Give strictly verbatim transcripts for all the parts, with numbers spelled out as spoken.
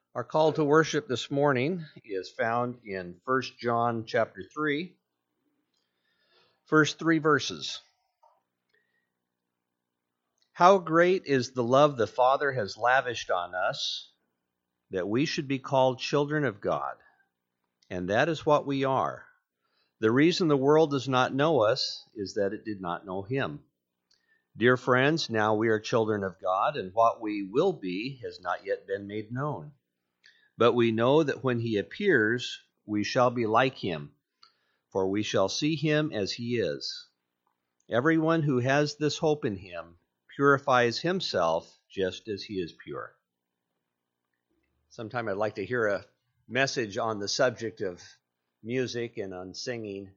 Our call to worship this morning is found in First John chapter three, first three verses. How great is the love the Father has lavished on us, that we should be called children of God. And that is what we are. The reason the world does not know us is that it did not know him. Dear friends, now we are children of God, and what we will be has not yet been made known. But we know that when he appears, we shall be like him, for we shall see him as he is. Everyone who has this hope in him purifies himself just as he is pure. Sometime I'd like to hear a message on the subject of music and on singing.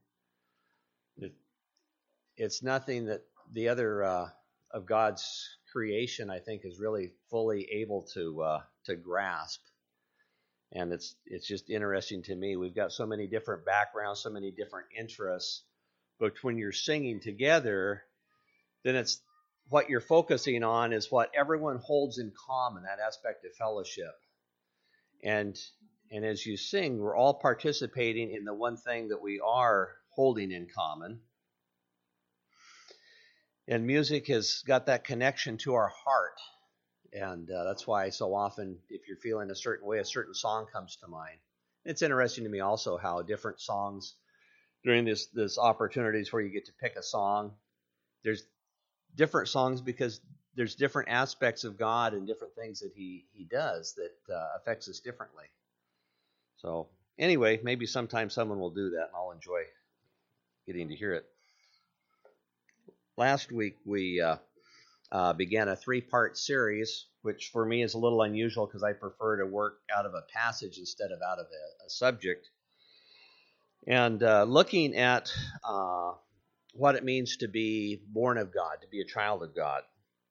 It's nothing that the other uh, of God's creation, I think, is really fully able to uh, to grasp. And it's it's just interesting to me. We've got so many different backgrounds, so many different interests. But when you're singing together, then it's what you're focusing on is what everyone holds in common, that aspect of fellowship. And and as you sing, we're all participating in the one thing that we are holding in common. And music has got that connection to our heart. And uh, that's why so often, if you're feeling a certain way, a certain song comes to mind. It's interesting to me also how different songs, during this this opportunities where you get to pick a song, there's different songs because there's different aspects of God and different things that he, he does that uh, affects us differently. So anyway, maybe sometime someone will do that, and I'll enjoy getting to hear it. Last week we... Uh, Uh, began a three-part series, which for me is a little unusual because I prefer to work out of a passage instead of out of a, a subject. And uh, looking at uh, what it means to be born of God, to be a child of God.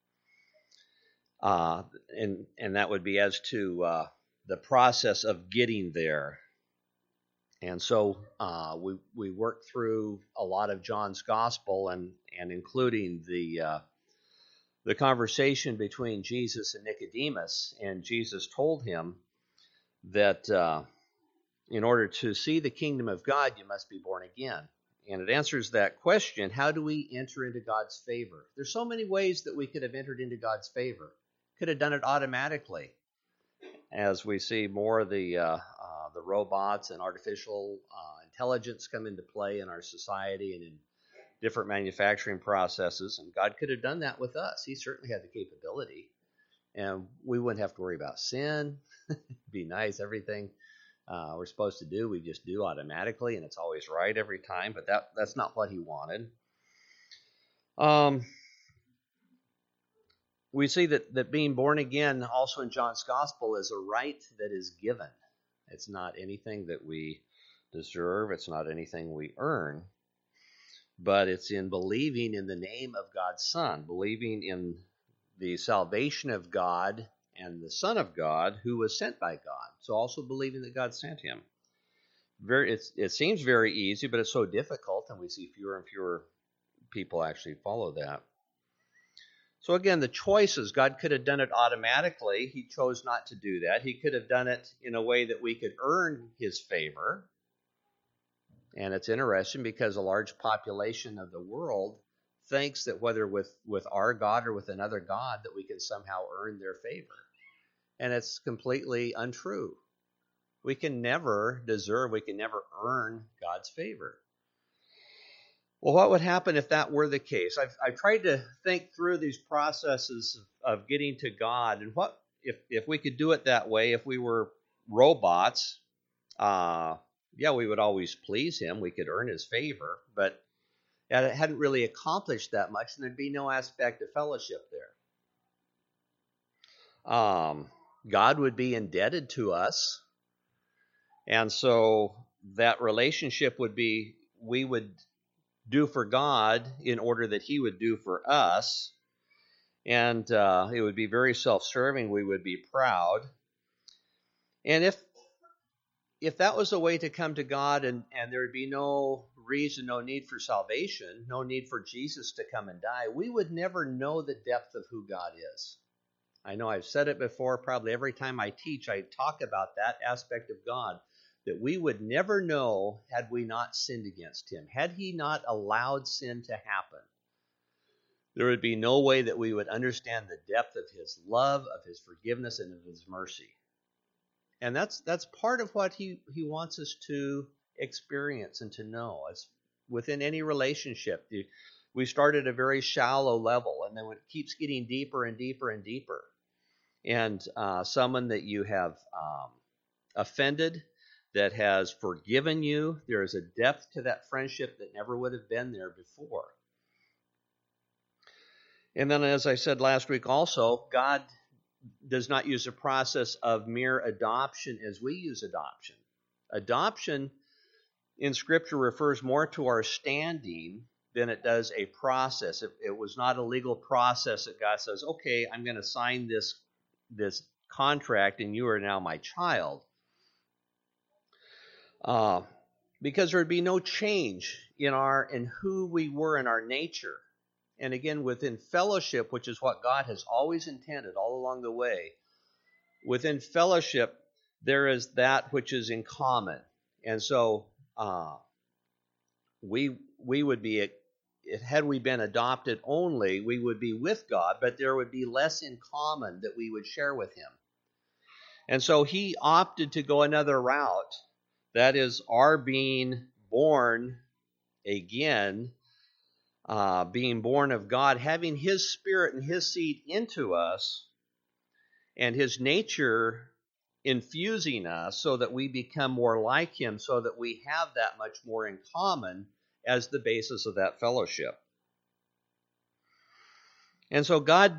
Uh, and, and that would be as to uh, the process of getting there. And so uh, we, we worked through a lot of John's gospel and, and including the... Uh, the conversation between Jesus and Nicodemus, and Jesus told him that uh, in order to see the kingdom of God, you must be born again. And it answers that question, how do we enter into God's favor? There's so many ways that we could have entered into God's favor. Could have done it automatically, as we see more of the, uh, uh, the robots and artificial uh, intelligence come into play in our society and in different manufacturing processes, and God could have done that with us. He certainly had the capability, and we wouldn't have to worry about sin. Be nice, everything uh, we're supposed to do, we just do automatically, and it's always right every time, but that that's not what he wanted. Um, we see that, that being born again also in John's gospel is a right that is given. It's not anything that we deserve. It's not anything we earn. But it's in believing in the name of God's Son, believing in the salvation of God and the Son of God who was sent by God. So also believing that God sent him. Very, it's, it seems very easy, but it's so difficult, and we see fewer and fewer people actually follow that. So again, the choices, God could have done it automatically. He chose not to do that. He could have done it in a way that we could earn his favor. And it's interesting because a large population of the world thinks that whether with, with our God or with another God that we can somehow earn their favor. And it's completely untrue. We can never deserve, we can never earn God's favor. Well, what would happen if that were the case? I've, I've tried to think through these processes of, of getting to God, and what if, if we could do it that way, if we were robots, uh, yeah, we would always please him. We could earn his favor, but it hadn't really accomplished that much, and there'd be no aspect of fellowship there. Um, God would be indebted to us, and so that relationship would be, we would do for God in order that he would do for us, and uh, it would be very self-serving. We would be proud. And if If that was a way to come to God and, and there would be no reason, no need for salvation, no need for Jesus to come and die, we would never know the depth of who God is. I know I've said it before, probably every time I teach, I talk about that aspect of God, that we would never know had we not sinned against him. Had he not allowed sin to happen, there would be no way that we would understand the depth of his love, of his forgiveness, and of his mercy. And that's that's part of what he, he wants us to experience and to know. As within any relationship, we start at a very shallow level, and then it keeps getting deeper and deeper and deeper. And uh, someone that you have um, offended, that has forgiven you, there is a depth to that friendship that never would have been there before. And then, as I said last week also, God does not use a process of mere adoption as we use adoption. Adoption in Scripture refers more to our standing than it does a process. It, it was not a legal process that God says, okay, I'm going to sign this, this contract and you are now my child. Uh, because there would be no change in our in who we were in our nature. And again, within fellowship, which is what God has always intended all along the way, within fellowship, there is that which is in common. And so uh, we we would be, had we been adopted only, we would be with God, but there would be less in common that we would share with him. And so he opted to go another route. That is our being born again, uh, being born of God, having his spirit and his seed into us, and his nature infusing us so that we become more like him, so that we have that much more in common as the basis of that fellowship. And so God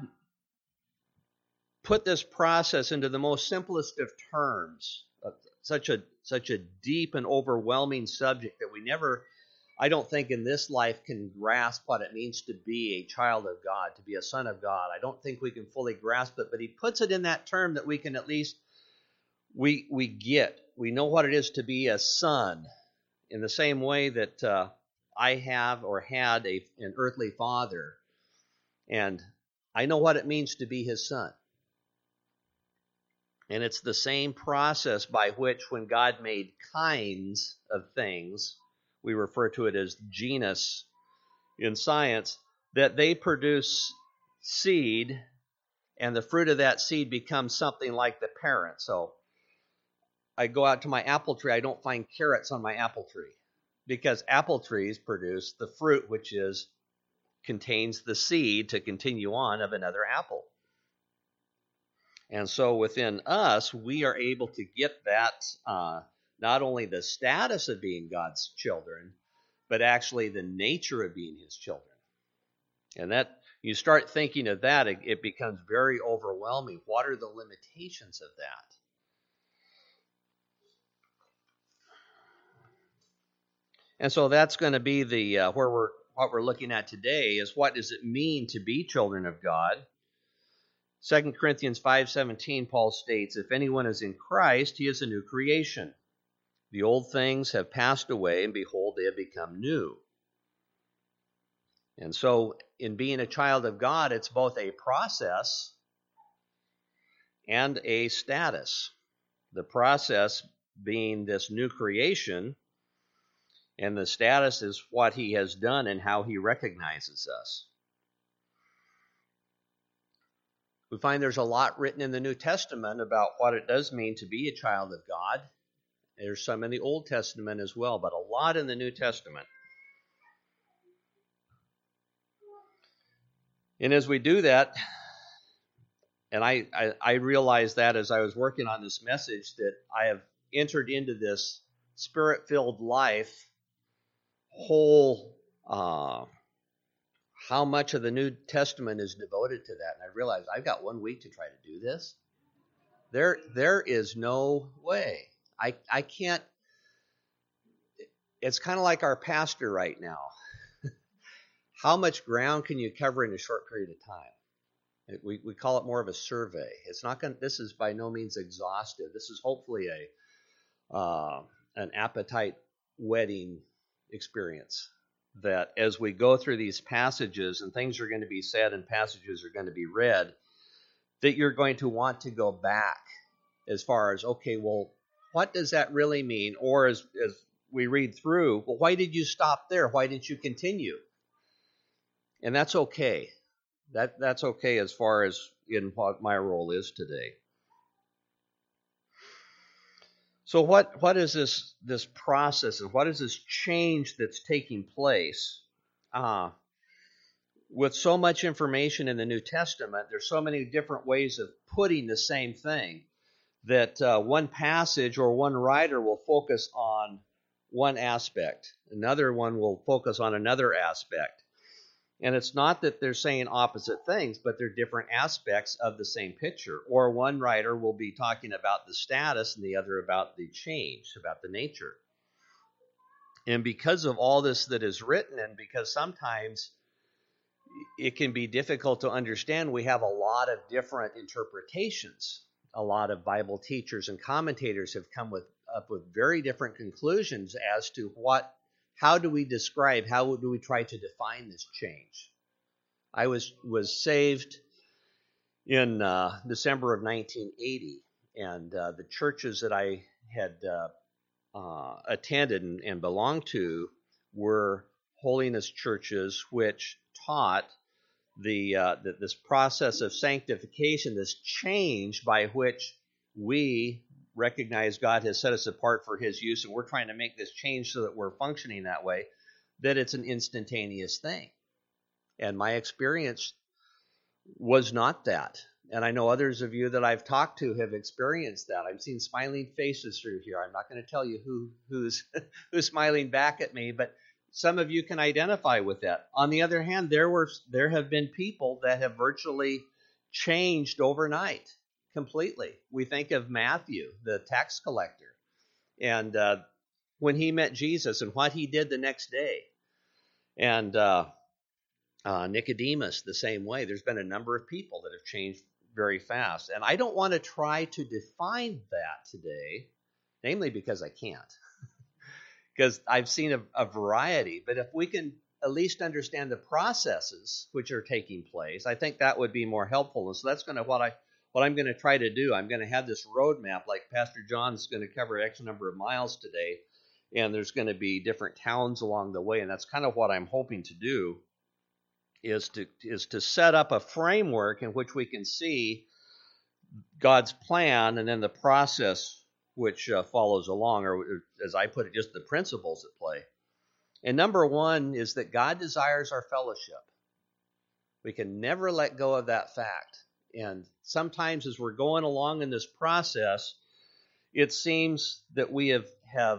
put this process into the most simplest of terms, such a such a deep and overwhelming subject that we never, I don't think in this life, can grasp what it means to be a child of God, to be a son of God. I don't think we can fully grasp it, but he puts it in that term that we can at least, we we get. We know what it is to be a son, in the same way that uh, I have or had a, an earthly father, and I know what it means to be his son. And it's the same process by which, when God made kinds of things, we refer to it as genus in science, that they produce seed, and the fruit of that seed becomes something like the parent. So I go out to my apple tree, I don't find carrots on my apple tree, because apple trees produce the fruit, which is contains the seed to continue on of another apple. And so within us, we are able to get that, uh, not only the status of being God's children, but actually the nature of being his children. And that, you start thinking of that, it, it becomes very overwhelming. What are the limitations of that? And so that's going to be the uh, where we're what we're looking at today is, what does it mean to be children of God? Second Corinthians five seventeen, Paul states, if anyone is in Christ, he is a new creation. The old things have passed away, and behold, they have become new. And so in being a child of God, it's both a process and a status. The process being this new creation, and the status is what he has done and how he recognizes us. We find there's a lot written in the New Testament about what it does mean to be a child of God. There's some in the Old Testament as well, but a lot in the New Testament. And as we do that, and I, I, I realized that as I was working on this message, that I have entered into this spirit-filled life whole, uh, how much of the New Testament is devoted to that. And I realized I've got one week to try to do this. There, there is no way. I, I can't. It's kind of like our pastor right now. How much ground can you cover in a short period of time? It, we, we call it more of a survey. It's not going. This is by no means exhaustive. This is hopefully a uh, an appetite whetting experience. That as we go through these passages, and things are going to be said and passages are going to be read, that you're going to want to go back as far as, okay, well, what does that really mean? Or as, as we read through, well, why did you stop there? Why didn't you continue? And that's okay. That that's okay as far as in what my role is today. So what, what is this, this process and what is this change that's taking place? Uh, with so much information in the New Testament, there's so many different ways of putting the same thing that uh, one passage or one writer will focus on one aspect. Another one will focus on another aspect. And it's not that they're saying opposite things, but they're different aspects of the same picture. Or one writer will be talking about the status and the other about the change, about the nature. And because of all this that is written, and because sometimes it can be difficult to understand, we have a lot of different interpretations. A lot of Bible teachers and commentators have come with, up with very different conclusions as to what How do we describe, how do we try to define this change? I was was saved in uh, December of nineteen eighty, and uh, the churches that I had uh, uh, attended and, and belonged to were holiness churches which taught the uh, that this process of sanctification, this change by which we recognize God has set us apart for his use, and we're trying to make this change so that we're functioning that way, that it's an instantaneous thing. And my experience was not that. And I know others of you that I've talked to have experienced that. I've seen smiling faces through here. I'm not going to tell you who who's who's smiling back at me, but some of you can identify with that. On the other hand, there were there have been people that have virtually changed overnight. Completely. We think of Matthew, the tax collector, and uh, when he met Jesus and what he did the next day. And uh, uh, Nicodemus, the same way. There's been a number of people that have changed very fast. And I don't want to try to define that today, namely because I can't. Because I've seen a, a variety. But if we can at least understand the processes which are taking place, I think that would be more helpful. And so that's going to what I What I'm going to try to do. I'm going to have this roadmap, like Pastor John's going to cover X number of miles today, and there's going to be different towns along the way, and that's kind of what I'm hoping to do, is to is to set up a framework in which we can see God's plan and then the process which uh, follows along, or as I put it, just the principles at play. And number one is that God desires our fellowship. We can never let go of that fact. And sometimes as we're going along in this process, it seems that we have, have,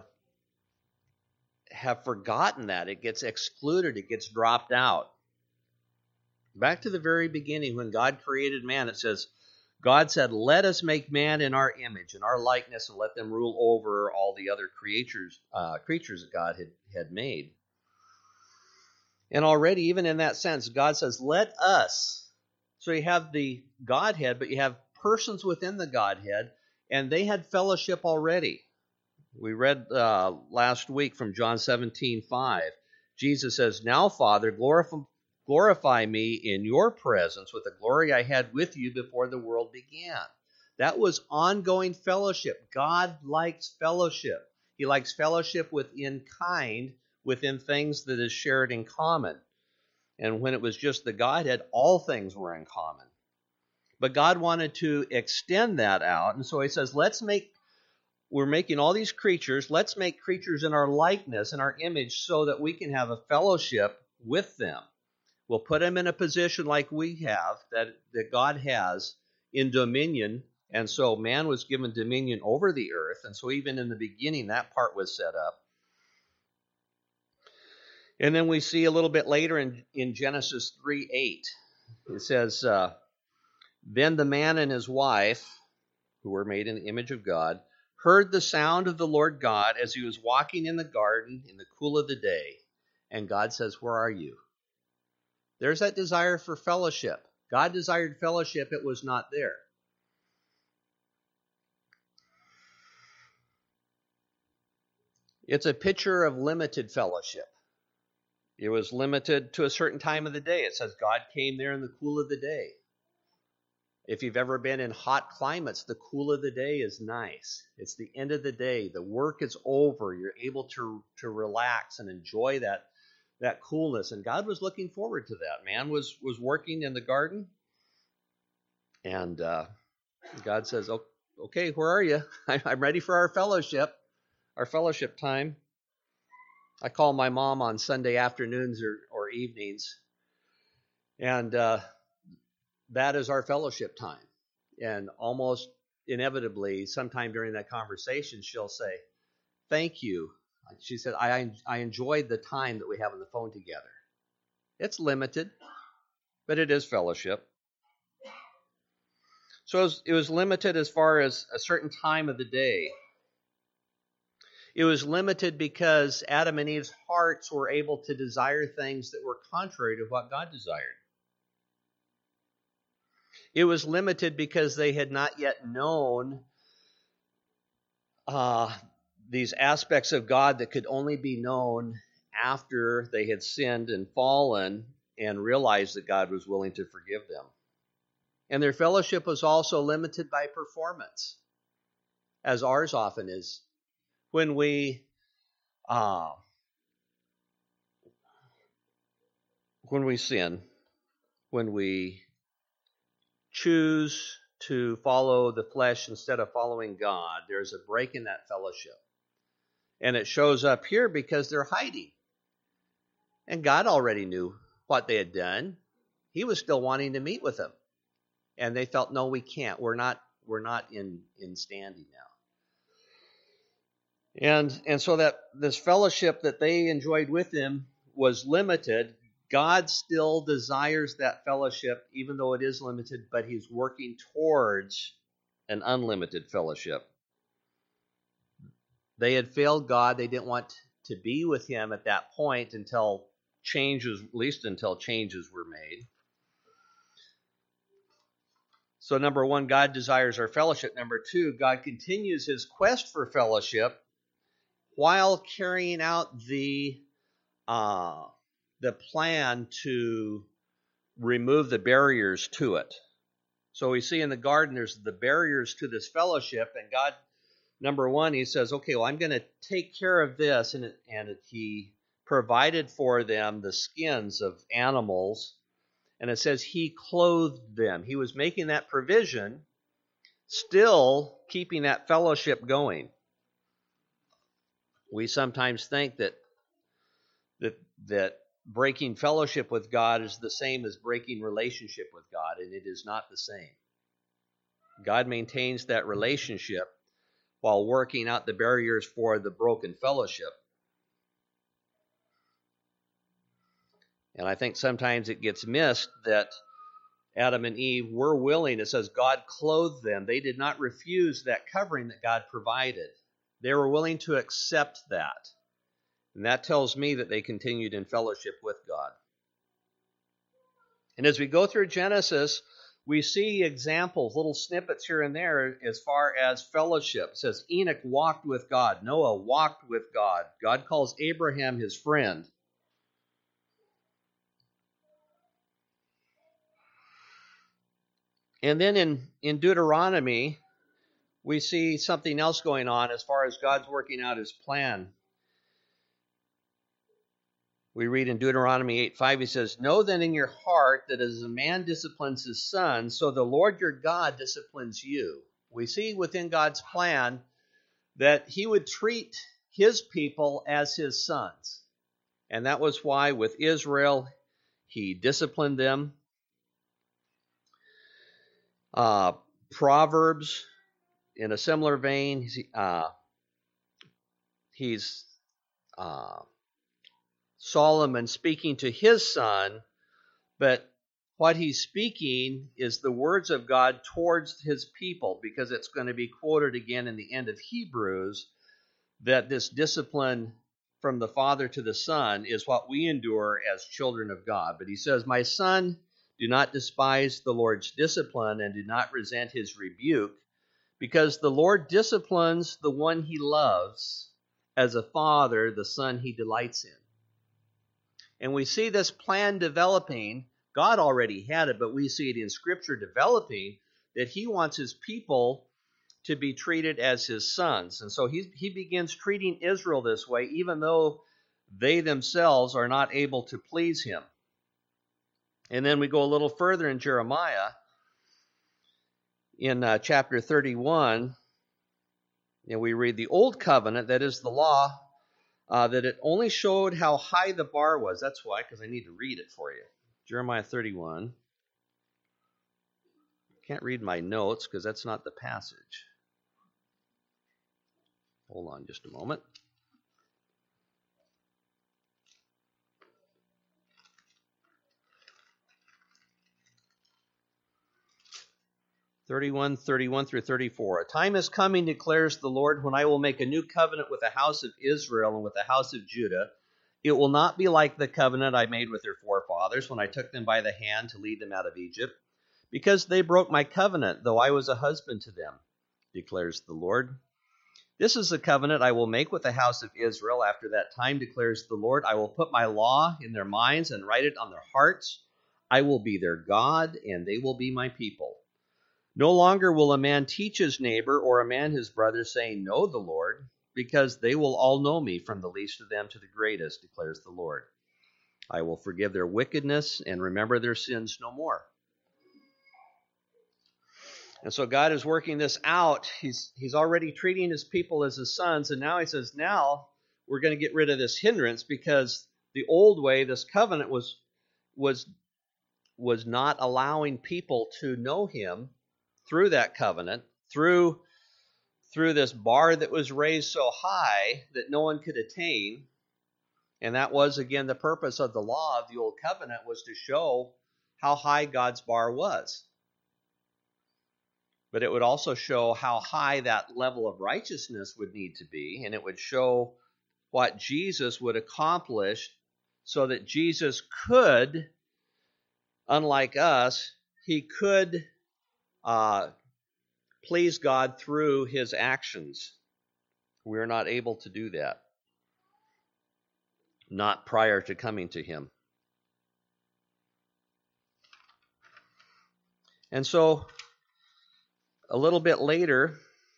have forgotten that. It gets excluded. It gets dropped out. Back to the very beginning when God created man, it says, God said, let us make man in our image, in our likeness, and let them rule over all the other creatures, uh, creatures that God had, had made. And already, even in that sense, God says, let us. So you have the Godhead, but you have persons within the Godhead, and they had fellowship already. We read uh, last week from John seventeen five. Jesus says, now, Father, glorify, glorify me in your presence with the glory I had with you before the world began. That was ongoing fellowship. God likes fellowship. He likes fellowship within kind, within things that is shared in common. And when it was just the Godhead, all things were in common. But God wanted to extend that out. And so he says, let's make, we're making all these creatures, let's make creatures in our likeness, in our image, so that we can have a fellowship with them. We'll put them in a position like we have, that, that God has in dominion. And so man was given dominion over the earth. And so even in the beginning, that part was set up. And then we see a little bit later in, in Genesis three eight, it says, uh, then the man and his wife, who were made in the image of God, heard the sound of the Lord God as he was walking in the garden in the cool of the day. And God says, where are you? There's that desire for fellowship. God desired fellowship. It was not there. It's a picture of limited fellowship. It was limited to a certain time of the day. It says God came there in the cool of the day. If you've ever been in hot climates, the cool of the day is nice. It's the end of the day. The work is over. You're able to, to relax and enjoy that, that coolness. And God was looking forward to that. Man was, was working in the garden. And uh, God says, okay, where are you? I'm ready for our fellowship, our fellowship time. I call my mom on Sunday afternoons or, or evenings. And uh, that is our fellowship time. And almost inevitably, sometime during that conversation, she'll say, thank you. She said, I, I enjoyed the time that we have on the phone together. It's limited, but it is fellowship. So it was, it was limited as far as a certain time of the day. It was limited because Adam and Eve's hearts were able to desire things that were contrary to what God desired. It was limited because they had not yet known uh, these aspects of God that could only be known after they had sinned and fallen and realized that God was willing to forgive them. And their fellowship was also limited by performance, as ours often is. When we uh, when we sin, when we choose to follow the flesh instead of following God, there's a break in that fellowship. And it shows up here because they're hiding. And God already knew what they had done. He was still wanting to meet with them. And they felt, no, we can't. We're not, we're not in, in standing now. And, and so that this fellowship that they enjoyed with him was limited. God still desires that fellowship, even though it is limited, but he's working towards an unlimited fellowship. They had failed God. They didn't want to be with him at that point until changes, at least until changes were made. So number one, God desires our fellowship. Number two, God continues his quest for fellowship while carrying out the uh, the plan to remove the barriers to it. So we see in the garden there's the barriers to this fellowship, and God, number one, he says, okay, well, I'm going to take care of this, and, it, and it, he provided for them the skins of animals, and it says he clothed them. He was making that provision, still keeping that fellowship going. We sometimes think that that that breaking fellowship with God is the same as breaking relationship with God, and it is not the same. God maintains that relationship while working out the barriers for the broken fellowship. And I think sometimes it gets missed that Adam and Eve were willing. It says God clothed them. They did not refuse that covering that God provided. They were willing to accept that. And that tells me that they continued in fellowship with God. And as we go through Genesis, we see examples, little snippets here and there as far as fellowship. It says Enoch walked with God. Noah walked with God. God calls Abraham his friend. And then in, in Deuteronomy, we see something else going on as far as God's working out his plan. We read in Deuteronomy eight five, he says, know then in your heart that as a man disciplines his son, so the Lord your God disciplines you. We see within God's plan that he would treat his people as his sons. And that was why with Israel, he disciplined them. Uh, Proverbs, in a similar vein, uh, he's uh, Solomon speaking to his son, but what he's speaking is the words of God towards his people, because it's going to be quoted again in the end of Hebrews, that this discipline from the father to the son is what we endure as children of God. But he says, my son, do not despise the Lord's discipline and do not resent his rebuke, because the Lord disciplines the one he loves as a father, the son he delights in. And we see this plan developing. God already had it, but we see it in Scripture developing that he wants his people to be treated as his sons. And so he, he begins treating Israel this way, even though they themselves are not able to please him. And then we go a little further in Jeremiah, in uh, chapter thirty-one, and we read, the old covenant, that is the law, uh, that it only showed how high the bar was. That's why, because I need to read it for you. Jeremiah thirty-one. Can't read my notes because that's not the passage. Hold on just a moment. thirty-one, thirty-one through thirty-four. A time is coming, declares the Lord, when I will make a new covenant with the house of Israel and with the house of Judah. It will not be like the covenant I made with their forefathers when I took them by the hand to lead them out of Egypt, because they broke my covenant, though I was a husband to them, declares the Lord. This is the covenant I will make with the house of Israel after that time, declares the Lord. I will put my law in their minds and write it on their hearts. I will be their God, and they will be my people. No longer will a man teach his neighbor or a man his brother, saying, know the Lord, because they will all know me, from the least of them to the greatest, declares the Lord. I will forgive their wickedness and remember their sins no more. And so God is working this out. He's, he's already treating his people as his sons, and now he says, now we're going to get rid of this hindrance, because the old way, this covenant, was, was, was not allowing people to know him through that covenant, through, through this bar that was raised so high that no one could attain. And that was, again, the purpose of the law of the old covenant, was to show how high God's bar was. But it would also show how high that level of righteousness would need to be, and it would show what Jesus would accomplish, so that Jesus could, unlike us, he could Uh, please God through his actions. We're not able to do that. Not prior to coming to him. And so, a little bit later,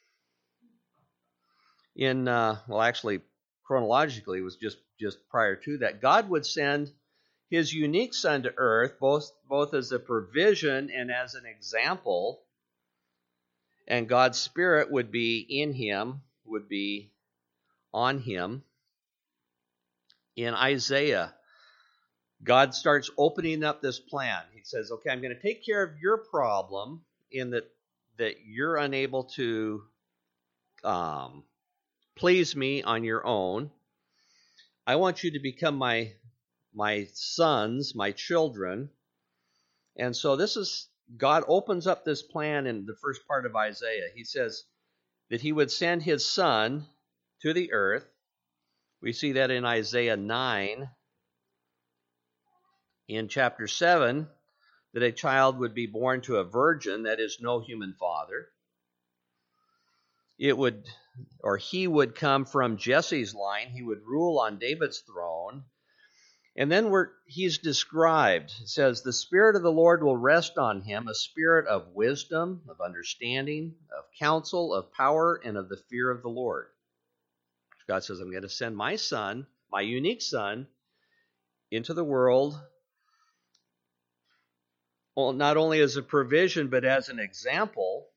in, uh, well, actually, chronologically, it was just, just prior to that, God would send his unique son to earth, both, both as a provision and as an example. And God's Spirit would be in him, would be on him. In Isaiah, God starts opening up this plan. He says, okay, I'm going to take care of your problem in that, that you're unable to um, please me on your own. I want you to become my, my sons, my children. And so this is, God opens up this plan in the first part of Isaiah. He says that he would send his son to the earth. We see that in Isaiah nine. In chapter seven, that a child would be born to a virgin, that is, no human father. It would, or he would come from Jesse's line. He would rule on David's throne. And then we're, he's described. It says, the Spirit of the Lord will rest on him, a spirit of wisdom, of understanding, of counsel, of power, and of the fear of the Lord. God says, I'm going to send my son, my unique son, into the world, well, not only as a provision, but as an example.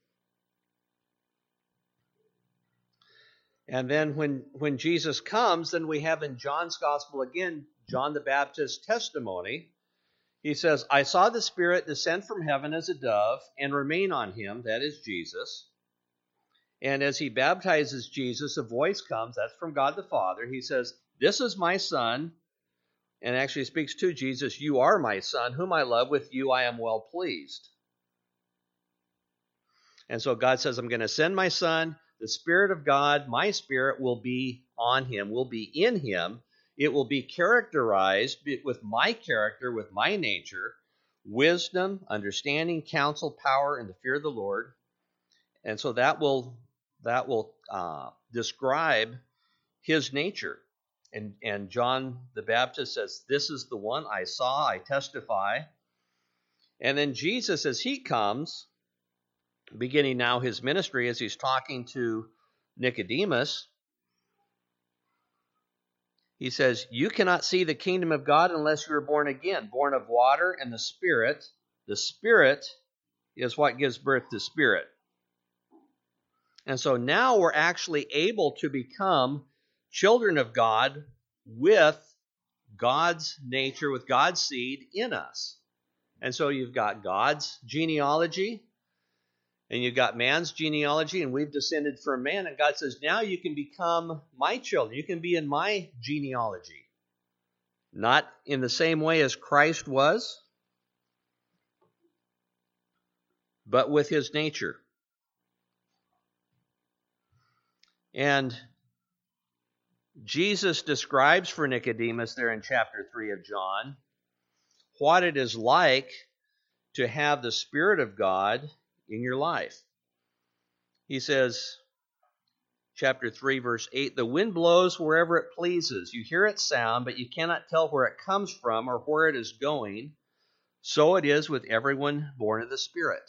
And then when, when Jesus comes, then we have in John's Gospel again, John the Baptist's testimony. He says, I saw the Spirit descend from heaven as a dove and remain on him, that is Jesus. And as he baptizes Jesus, a voice comes, that's from God the Father. He says, this is my son, and actually speaks to Jesus, you are my son, whom I love, with you I am well pleased. And so God says, I'm going to send my son. The Spirit of God, my Spirit, will be on him, will be in him. It will be characterized with my character, with my nature, wisdom, understanding, counsel, power, and the fear of the Lord. And so that will that will uh, describe his nature. And, and John the Baptist says, this is the one I saw, I testify. And then Jesus, as he comes, beginning now his ministry as he's talking to Nicodemus. He says, you cannot see the kingdom of God unless you are born again, born of water and the Spirit. The Spirit is what gives birth to spirit. And so now we're actually able to become children of God with God's nature, with God's seed in us. And so you've got God's genealogy, and you've got man's genealogy, and we've descended from man. And God says, now you can become my children. You can be in my genealogy. Not in the same way as Christ was, but with his nature. And Jesus describes for Nicodemus there in chapter three of John what it is like to have the Spirit of God in your life. He says, chapter three, verse eight, the wind blows wherever it pleases. You hear its sound, but you cannot tell where it comes from or where it is going. So it is with everyone born of the Spirit.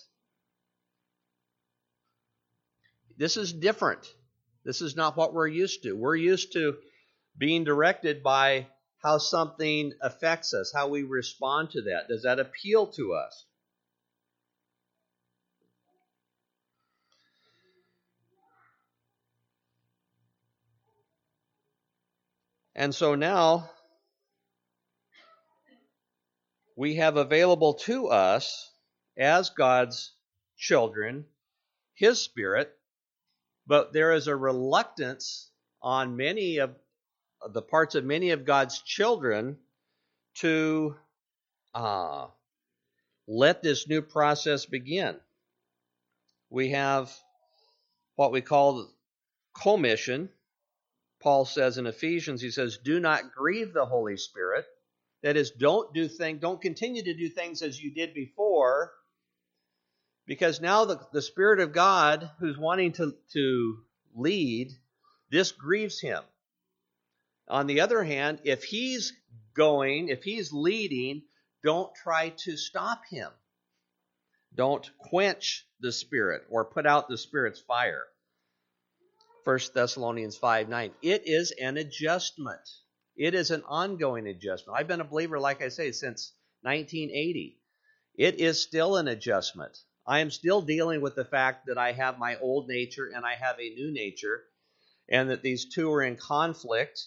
This is different. This is not what we're used to. We're used to being directed by how something affects us, how we respond to that. Does that appeal to us? And so now we have available to us as God's children his Spirit, but there is a reluctance on many of the parts of many of God's children to uh, let this new process begin. We have what we call commission. Paul says in Ephesians, he says, do not grieve the Holy Spirit. That is, don't do things, don't continue to do things as you did before, because now the, the Spirit of God who's wanting to, to lead, this grieves him. On the other hand, if he's going, if he's leading, don't try to stop him. Don't quench the Spirit or put out the Spirit's fire. First Thessalonians five nine. It is an adjustment. It is an ongoing adjustment. I've been a believer, like I say, since nineteen eighty. It is still an adjustment. I am still dealing with the fact that I have my old nature and I have a new nature, and that these two are in conflict.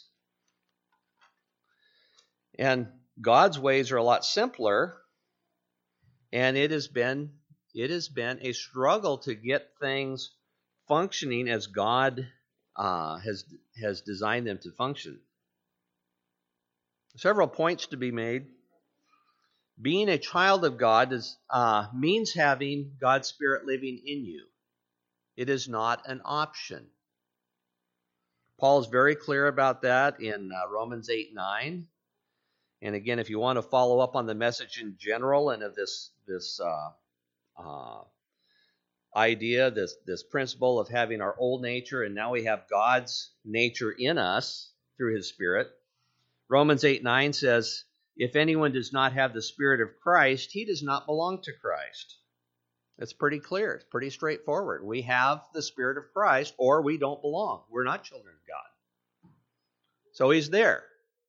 And God's ways are a lot simpler, and it has been it has been a struggle to get things functioning as God uh, has has designed them to function. Several points to be made. Being a child of God is, uh, means having God's Spirit living in you. It is not an option. Paul is very clear about that in uh, Romans eight nine. And again, if you want to follow up on the message in general and of this this uh, uh, idea, this this principle of having our old nature, and now we have God's nature in us through his Spirit. Romans eight nine says, if anyone does not have the Spirit of Christ, he does not belong to Christ. It's pretty clear. It's pretty straightforward. We have the Spirit of Christ, or we don't belong. We're not children of God. So he's there.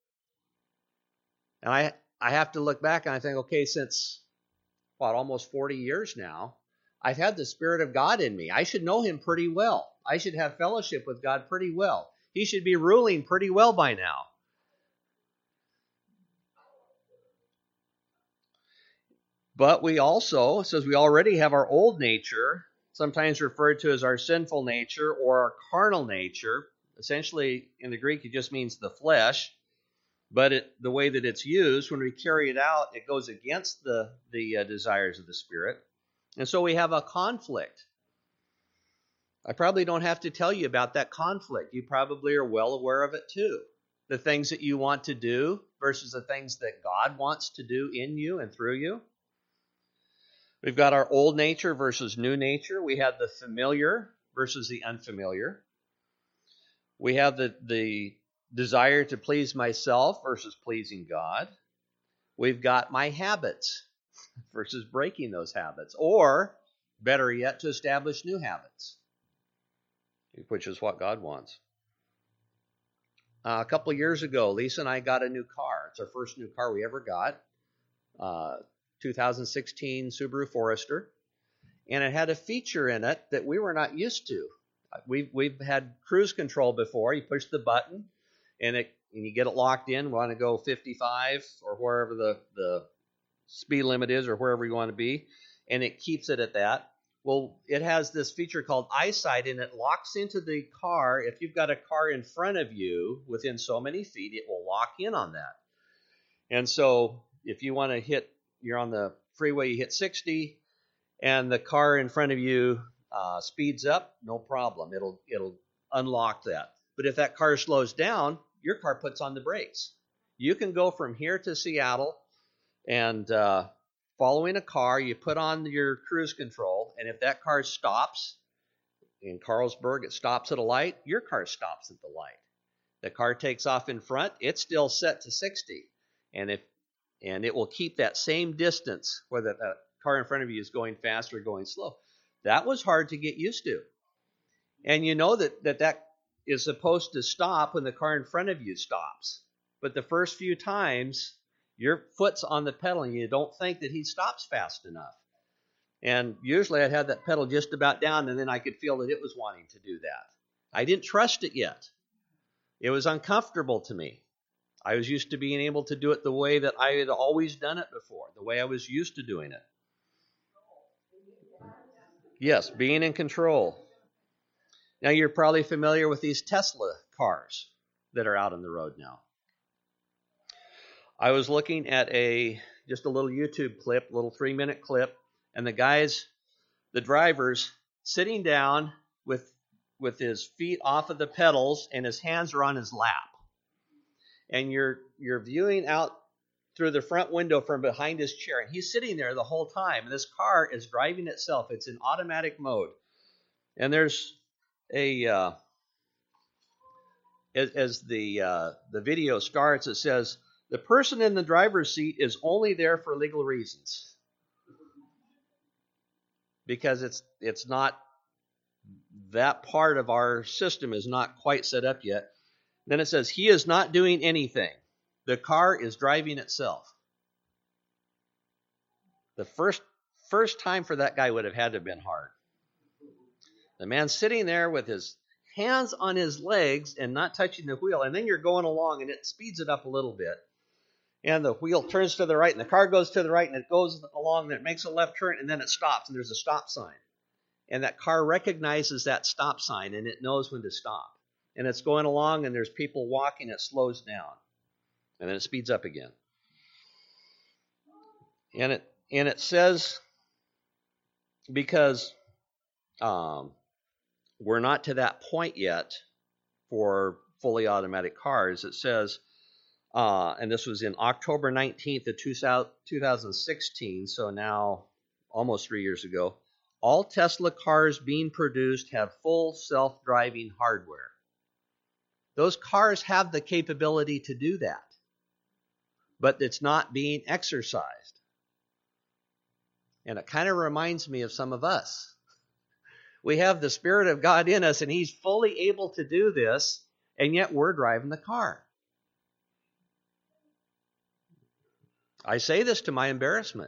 And I, I have to look back and I think, okay, since, what, almost forty years now, I've had the Spirit of God in me. I should know him pretty well. I should have fellowship with God pretty well. He should be ruling pretty well by now. But we also, it says we already have our old nature, sometimes referred to as our sinful nature or our carnal nature. Essentially, in the Greek, it just means the flesh. But it, the way that it's used, when we carry it out, it goes against the, the uh, desires of the Spirit. And so we have a conflict. I probably don't have to tell you about that conflict. You probably are well aware of it too. The things that you want to do versus the things that God wants to do in you and through you. We've got our old nature versus new nature. We have the familiar versus the unfamiliar. We have the, the desire to please myself versus pleasing God. We've got my habits versus breaking those habits. Or better yet, to establish new habits, which is what God wants. Uh, a couple of years ago, Lisa and I got a new car. It's our first new car we ever got, uh, two thousand sixteen Subaru Forester, and it had a feature in it that we were not used to. We've, we've had cruise control before. You push the button, and, it, and you get it locked in. Want to go fifty-five or wherever the, the speed limit is or wherever you want to be, and it keeps it at that. Well, it has this feature called eyesight, and it locks into the car. If you've got a car in front of you within so many feet, it will lock in on that. And so if you want to hit, you're on the freeway, you hit sixty, and the car in front of you uh, speeds up, no problem. It'll it'll unlock that. But if that car slows down, your car puts on the brakes. You can go from here to Seattle and uh, following a car, you put on your cruise control, and if that car stops, in Carlsberg, it stops at a light, your car stops at the light. The car takes off in front, it's still set to sixty, and if and it will keep that same distance, whether that car in front of you is going fast or going slow. That was hard to get used to. And you know that that, that is supposed to stop when the car in front of you stops. But the first few times, your foot's on the pedal and you don't think that he stops fast enough. And usually I'd have that pedal just about down, and then I could feel that it was wanting to do that. I didn't trust it yet. It was uncomfortable to me. I was used to being able to do it the way that I had always done it before, the way I was used to doing it. Yes, being in control. Now you're probably familiar with these Tesla cars that are out on the road now. I was looking at a just a little YouTube clip, little three-minute clip, and the guys, the drivers, sitting down with with his feet off of the pedals and his hands are on his lap. And you're you're viewing out through the front window from behind his chair, and he's sitting there the whole time. And this car is driving itself. It's in automatic mode. And there's a uh, as, as the uh, the video starts, it says, the person in the driver's seat is only there for legal reasons. Because it's it's not, that part of our system is not quite set up yet. Then it says, he is not doing anything. The car is driving itself. The first first time for that guy would have had to have been hard. The man sitting there with his hands on his legs and not touching the wheel, and then you're going along and it speeds it up a little bit. And the wheel turns to the right, and the car goes to the right, and it goes along, and it makes a left turn, and then it stops, and there's a stop sign. And that car recognizes that stop sign, and it knows when to stop. And it's going along, and there's people walking, it slows down. And then it speeds up again. And it and it says, because um, we're not to that point yet for fully automatic cars, it says, Uh, and this was in October nineteenth of two thousand sixteen, so now almost three years ago. All Tesla cars being produced have full self-driving hardware. Those cars have the capability to do that, but it's not being exercised. And it kind of reminds me of some of us. We have the Spirit of God in us, and He's fully able to do this, and yet we're driving the car. I say this to my embarrassment.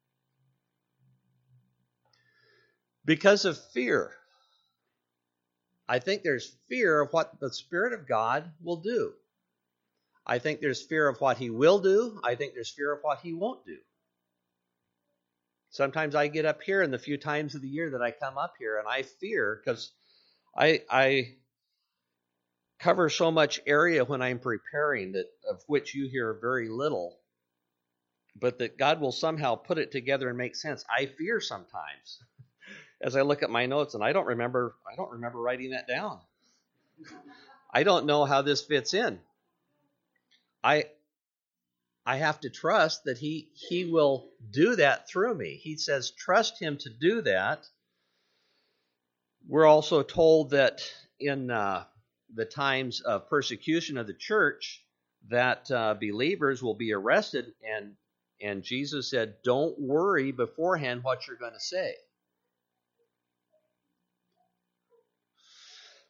Because of fear. I think there's fear of what the Spirit of God will do. I think there's fear of what He will do. I think there's fear of what He won't do. Sometimes I get up here, and the few times of the year that I come up here, and I fear, because I, I cover so much area when I'm preparing, that of which you hear very little, but that God will somehow put it together and make sense. I fear sometimes as I look at my notes, and I don't remember I don't remember writing that down. I don't know how this fits in. I I have to trust that he he will do that through me. He says trust Him to do that. We're also told that in uh, the times of persecution of the church, that uh, believers will be arrested, and And Jesus said, don't worry beforehand what you're going to say.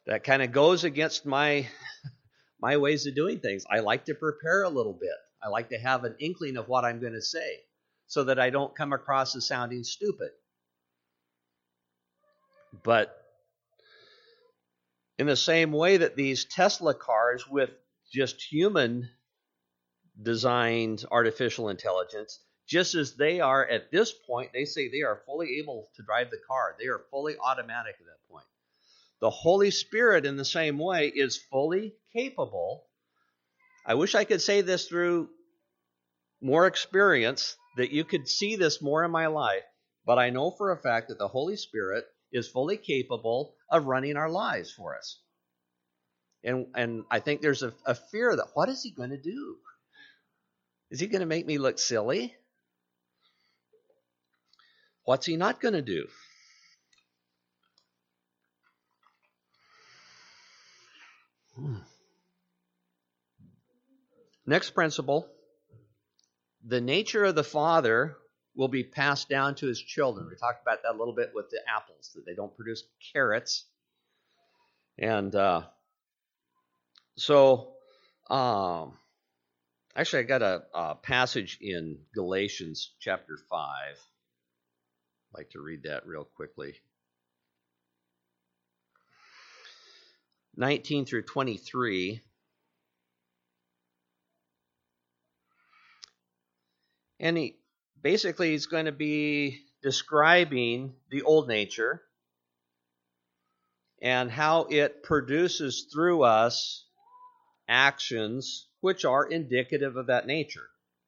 that kind of goes against my my ways of doing things. I like to prepare a little bit. I like to have an inkling of what I'm going to say so that I don't come across as sounding stupid. But in the same way that these Tesla cars with just human designed artificial intelligence, just as they are at this point, they say they are fully able to drive the car. They are fully automatic at that point. The Holy Spirit, in the same way, is fully capable. I wish I could say this through more experience, that you could see this more in my life, but I know for a fact that the Holy Spirit is fully capable of running our lives for us. And, and I think there's a, a fear that, what is he going to do? Is he going to make me look silly? What's he not going to do? Hmm. Next principle, the nature of the Father will be passed down to his children. We talked about that a little bit with the apples, that they don't produce carrots. And uh, so, um, actually, I got a, a passage in Galatians chapter five. I'd like to read that real quickly. nineteen through twenty-three. And he basically he's going to be describing the old nature and how it produces through us actions which are indicative of that nature.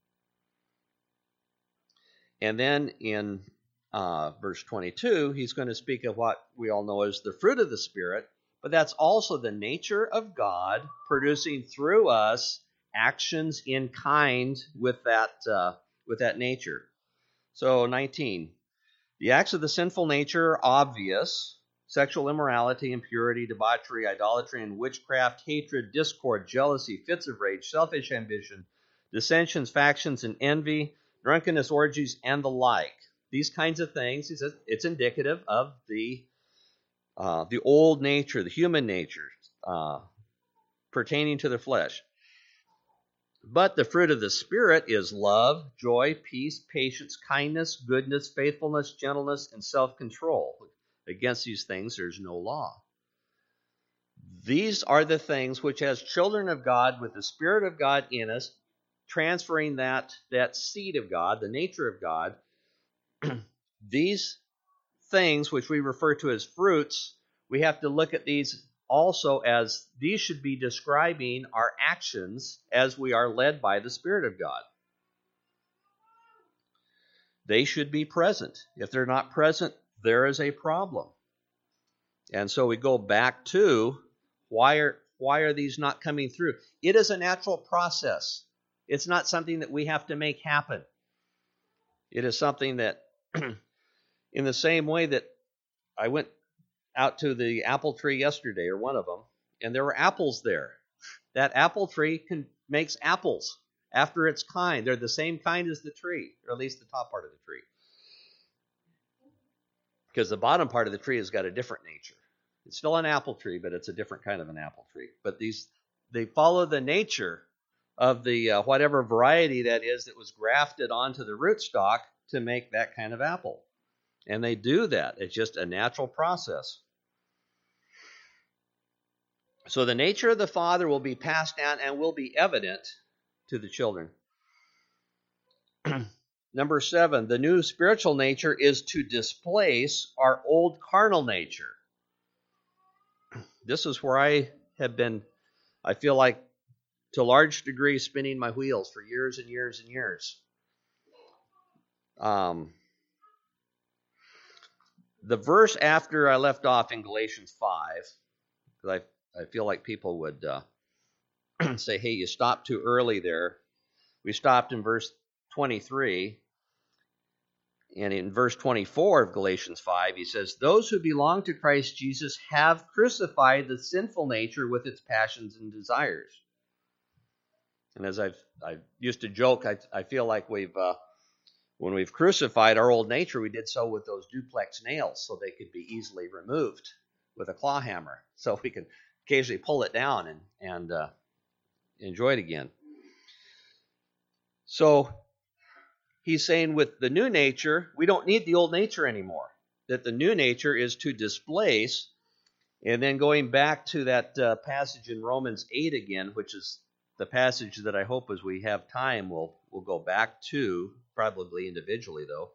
And then in uh, verse twenty-two, he's going to speak of what we all know as the fruit of the Spirit, but that's also the nature of God producing through us actions in kind with that uh, with that nature. So nineteen, the acts of the sinful nature are obvious: sexual immorality, impurity, debauchery, idolatry, and witchcraft, hatred, discord, jealousy, fits of rage, selfish ambition, dissensions, factions, and envy, drunkenness, orgies, and the like. These kinds of things, he says, it's indicative of the uh, the old nature, the human nature, uh, pertaining to the flesh. But the fruit of the Spirit is love, joy, peace, patience, kindness, goodness, faithfulness, gentleness, and self-control. Against these things there's no law. These are the things which, as children of God, with the Spirit of God in us, transferring that, that seed of God, the nature of God, these things which we refer to as fruits, we have to look at these also as these should be describing our actions as we are led by the Spirit of God. They should be present. If they're not present, there is a problem. And so we go back to why are why are these not coming through? It is a natural process. It's not something that we have to make happen. It is something that, in the same way that I went out to the apple tree yesterday, or one of them, and there were apples there. That apple tree can, makes apples after its kind. They're the same kind as the tree, or at least the top part of the tree. Because the bottom part of the tree has got a different nature. It's still an apple tree, but it's a different kind of an apple tree. But these, they follow the nature of the uh, whatever variety that is that was grafted onto the rootstock to make that kind of apple. And they do that. It's just a natural process. So the nature of the Father will be passed down and will be evident to the children. Number seven, the new spiritual nature is to displace our old carnal nature. This is where I have been, I feel like, to a large degree, spinning my wheels for years and years and years. Um, the verse after I left off in Galatians five, because I I feel like people would uh, say, hey, you stopped too early there. We stopped in verse twenty-three. And in verse twenty-four of Galatians five, he says, those who belong to Christ Jesus have crucified the sinful nature with its passions and desires. And as I've, I used to joke, I, I feel like we've, uh, when we've crucified our old nature, we did so with those duplex nails so they could be easily removed. with a claw hammer, so we can occasionally pull it down and and uh, enjoy it again. So he's saying with the new nature, we don't need the old nature anymore. That the new nature is to displace. And then going back to that uh, passage in Romans eight again, which is the passage that I hope as we have time we'll, we'll go back to, probably individually though.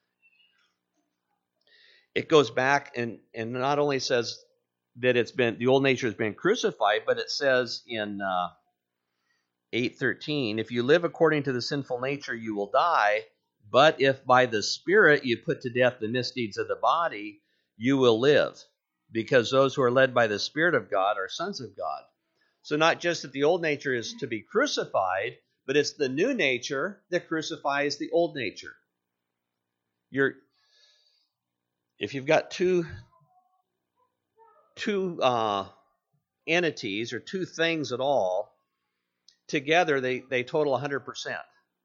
It goes back and, and not only says that it's been the old nature has been crucified, but it says in uh, eight thirteen, if you live according to the sinful nature, you will die. But if by the Spirit you put to death the misdeeds of the body, you will live. Because those who are led by the Spirit of God are sons of God. So not just that the old nature is to be crucified, but it's the new nature that crucifies the old nature. You're, if you've got two, two uh, entities or two things at all, together they, they total one hundred percent.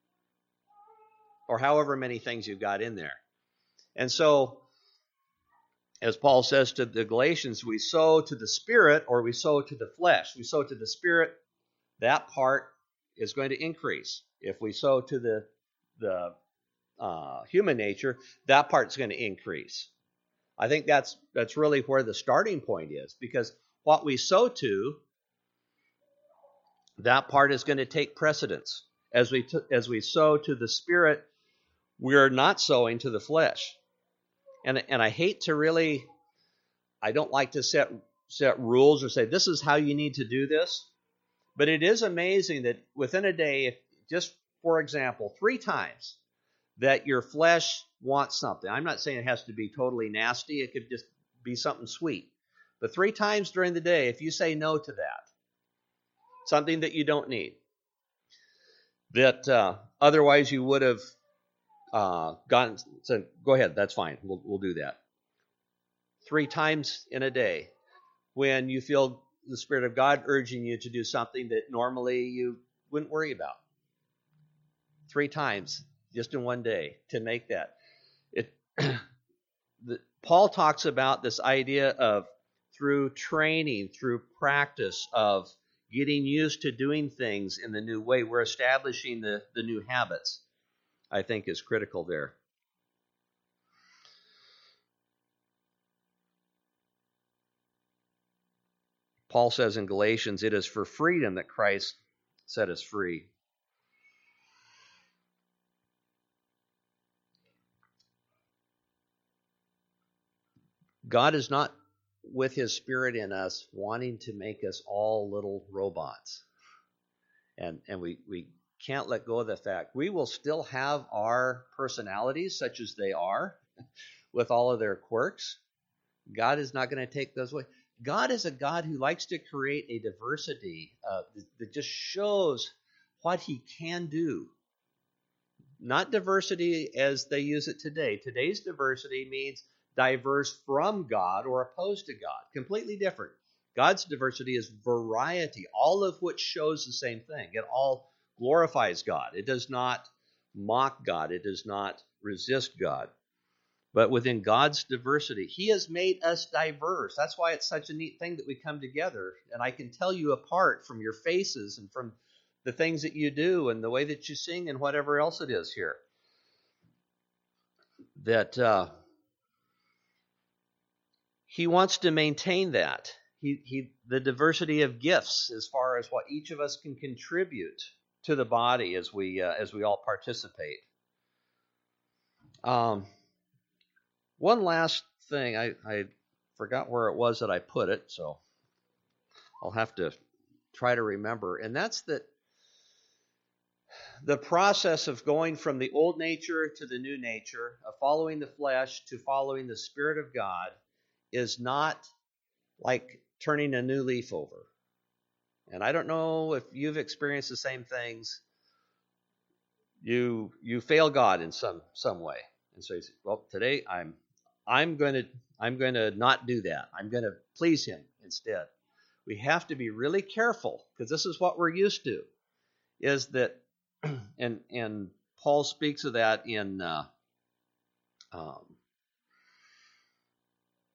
Or however many things you've got in there. And so, as Paul says to the Galatians, we sow to the Spirit or we sow to the flesh. We sow to the Spirit, that part is going to increase. If we sow to the, the uh, human nature, that part's going to increase. I think that's that's really where the starting point is, because what we sow to, that part is going to take precedence. As we t- as we sow to the Spirit, we're not sowing to the flesh. And and I hate to really, I don't like to set set rules or say this is how you need to do this. But it is amazing that within a day, if just for example, three times that your flesh wants something. I'm not saying it has to be totally nasty. It could just be something sweet. But three times during the day, if you say no to that, something that you don't need, that uh, otherwise you would have Uh, gone, so go ahead, that's fine, we'll, we'll do that. Three times in a day, when you feel the Spirit of God urging you to do something that normally you wouldn't worry about. Three times, just in one day, to make that. It, the, Paul talks about this idea of through training, through practice of getting used to doing things in the new way, we're establishing the, the new habits. I think is critical there. Paul says in Galatians, it is for freedom that Christ set us free. God is not with his Spirit in us wanting to make us all little robots. And, and we, we can't let go of the fact we will still have our personalities such as they are with all of their quirks. God is not going to take those away. God is a God who likes to create a diversity uh, that just shows what he can do. Not diversity as they use it today. Today's diversity means diverse from God or opposed to God. Completely different. God's diversity is variety, all of which shows the same thing. It all glorifies God. It does not mock God. It does not resist God. But within God's diversity, he has made us diverse. That's why it's such a neat thing that we come together. And I can tell you apart from your faces and from the things that you do and the way that you sing and whatever else it is here. That uh, he wants to maintain that. He, he, the diversity of gifts as far as what each of us can contribute to the body as we uh, as we all participate. Um, one last thing, I, I forgot where it was that I put it, so I'll have to try to remember, and that's that the process of going from the old nature to the new nature, of following the flesh to following the Spirit of God, is not like turning a new leaf over. And I don't know if you've experienced the same things. You you fail God in some some way, and so you say, "Well, today I'm I'm going to I'm going to not do that. I'm going to please Him instead." We have to be really careful because this is what we're used to. Is that, and and Paul speaks of that in uh, um,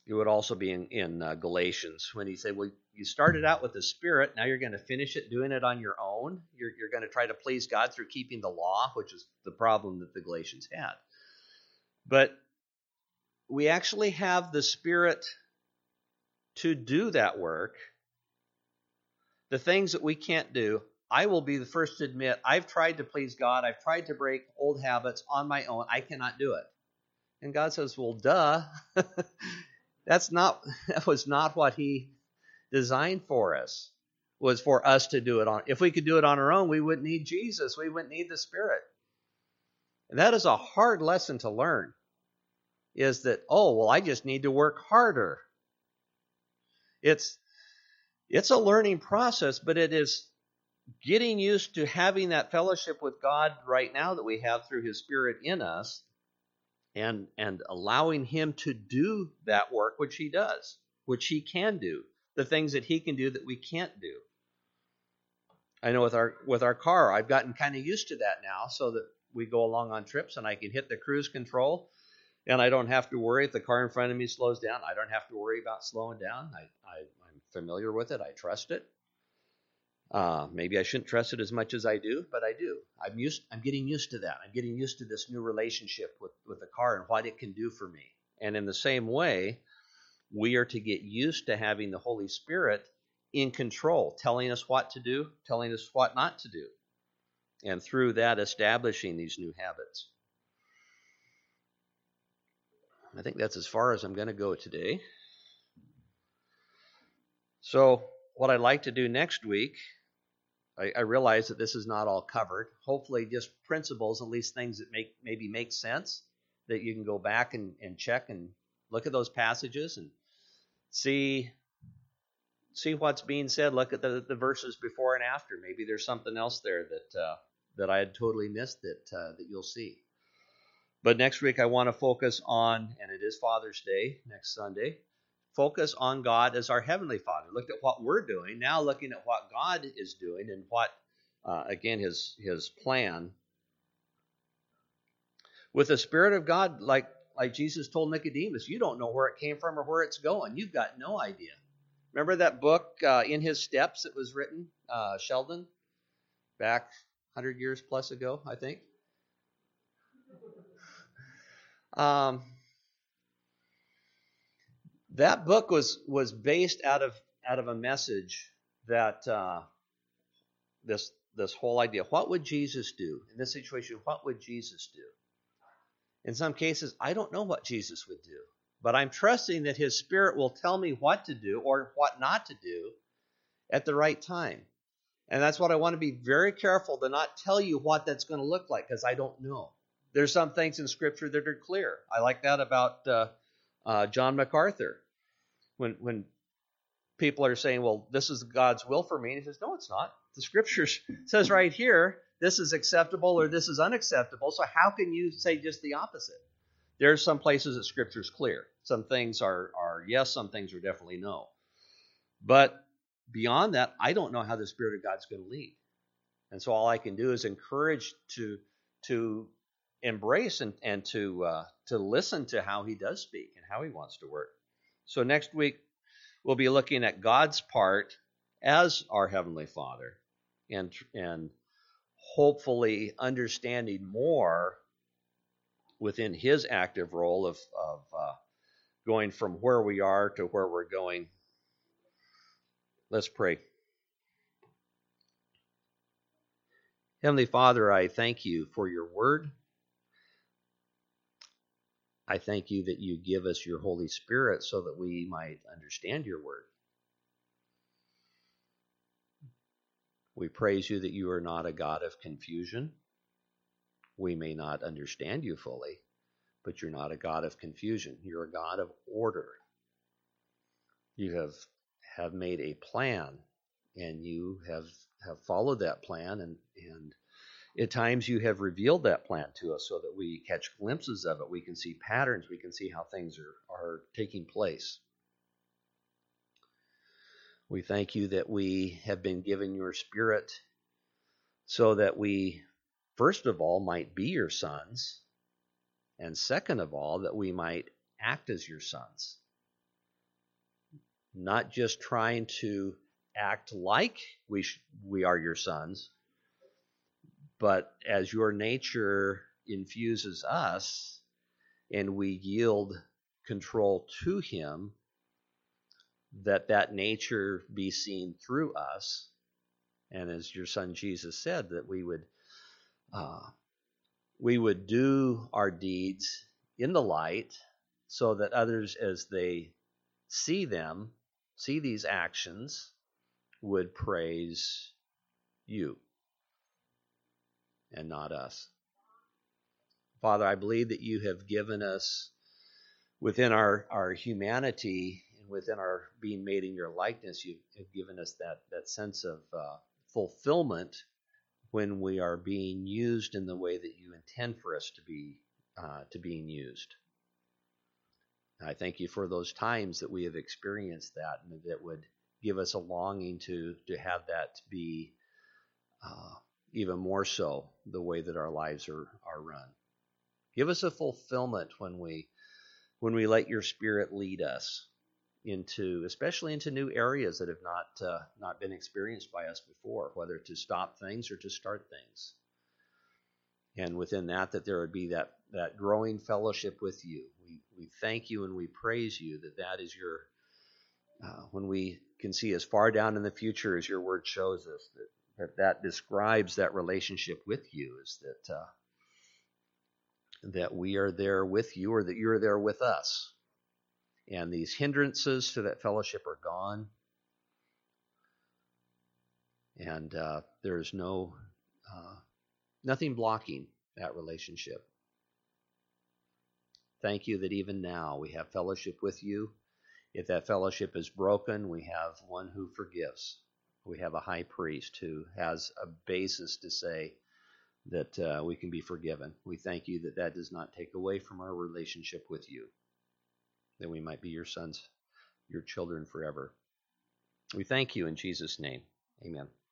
It would also be in, in uh, Galatians when he said, well, you started out with the Spirit, now you're going to finish it doing it on your own. You're, you're going to try to please God through keeping the law, which is the problem that the Galatians had. But we actually have the Spirit to do that work. The things that we can't do, I will be the first to admit, I've tried to please God. I've tried to break old habits on my own. I cannot do it. And God says, well, duh. That's not, that was not what he designed for us, was for us to do it on. If we could do it on our own, we wouldn't need Jesus. We wouldn't need the Spirit. And that is a hard lesson to learn, is that, oh, well, I just need to work harder. It's, it's a learning process, but it is getting used to having that fellowship with God right now that we have through his Spirit in us, and, and allowing him to do that work, which he does, which he can do, the things that he can do that we can't do. I know with our with our car, I've gotten kind of used to that now, so that we go along on trips and I can hit the cruise control, and I don't have to worry if the car in front of me slows down. I don't have to worry about slowing down. I, I, I'm familiar with it. I trust it. Uh, maybe I shouldn't trust it as much as I do, but I do. I'm used. I'm getting used to that. I'm getting used to this new relationship with, with the car and what it can do for me. And in the same way, we are to get used to having the Holy Spirit in control, telling us what to do, telling us what not to do, and through that establishing these new habits. I think that's as far as I'm going to go today. So what I'd like to do next week, I, I realize that this is not all covered. Hopefully just principles, at least things that make maybe make sense, that you can go back and, and check and look at those passages and see see what's being said. Look at the, the verses before and after. Maybe there's something else there that uh, that I had totally missed that uh, that you'll see. But next week I want to focus on, and it is Father's Day next Sunday, focus on God as our Heavenly Father. Looked at what we're doing, now looking at what God is doing and what, uh, again, his, his plan. With the Spirit of God, like, like Jesus told Nicodemus, you don't know where it came from or where it's going. You've got no idea. Remember that book, uh, In His Steps, that was written, uh, Sheldon, back one hundred years plus ago, I think? Um... That book was was based out of out of a message that uh, this this whole idea. What would Jesus do in this situation? What would Jesus do? In some cases, I don't know what Jesus would do, but I'm trusting that his Spirit will tell me what to do or what not to do at the right time. And that's what I want to be very careful to not tell you what that's going to look like, because I don't know. There's some things in Scripture that are clear. I like that about uh, uh, John MacArthur. When when people are saying, well, this is God's will for me, and he says, no, it's not. The Scripture says right here, this is acceptable or this is unacceptable, so how can you say just the opposite? There's some places that Scripture is clear. Some things are, are yes, some things are definitely no. But beyond that, I don't know how the Spirit of God's going to lead. And so all I can do is encourage to, to embrace and, and to, uh, to listen to how he does speak and how he wants to work. So next week, we'll be looking at God's part as our Heavenly Father and, and hopefully understanding more within his active role of, of uh, going from where we are to where we're going. Let's pray. Heavenly Father, I thank you for your word. I thank you that you give us your Holy Spirit so that we might understand your word. We praise you that you are not a God of confusion. We may not understand you fully, but you're not a God of confusion. You're a God of order. You have, have made a plan, and you have, have followed that plan, and, and at times you have revealed that plan to us so that we catch glimpses of it. We can see patterns. We can see how things are, are taking place. We thank you that we have been given your Spirit so that we, first of all, might be your sons, and second of all, that we might act as your sons. not just trying to act like we sh- we are your sons, but as your nature infuses us and we yield control to him, that that nature be seen through us. And as your son Jesus said, that we would uh, we would do our deeds in the light, so that others, as they see them, see these actions, would praise you and not us. Father, I believe that you have given us, within our, our humanity and within our being made in your likeness, you have given us that, that sense of uh, fulfillment when we are being used in the way that you intend for us to be uh, to being used. I thank you for those times that we have experienced that, and that would give us a longing to to have that be uh, even more so the way that our lives are are run. Give us a fulfillment when we when we let your Spirit lead us into, especially into new areas that have not uh, not been experienced by us before, whether to stop things or to start things. And within that, that there would be that that growing fellowship with you. We we thank you and we praise you that that is your, uh, when we can see as far down in the future as your word shows us, that that, that describes that relationship with you, is that uh, that we are there with you, or that you are there with us. And these hindrances to that fellowship are gone. And uh, there's no uh, nothing blocking that relationship. Thank you that even now we have fellowship with you. If that fellowship is broken, we have one who forgives. We have a high priest who has a basis to say that uh, we can be forgiven. We thank you that that does not take away from our relationship with you, that we might be your sons, your children forever. We thank you in Jesus' name. Amen.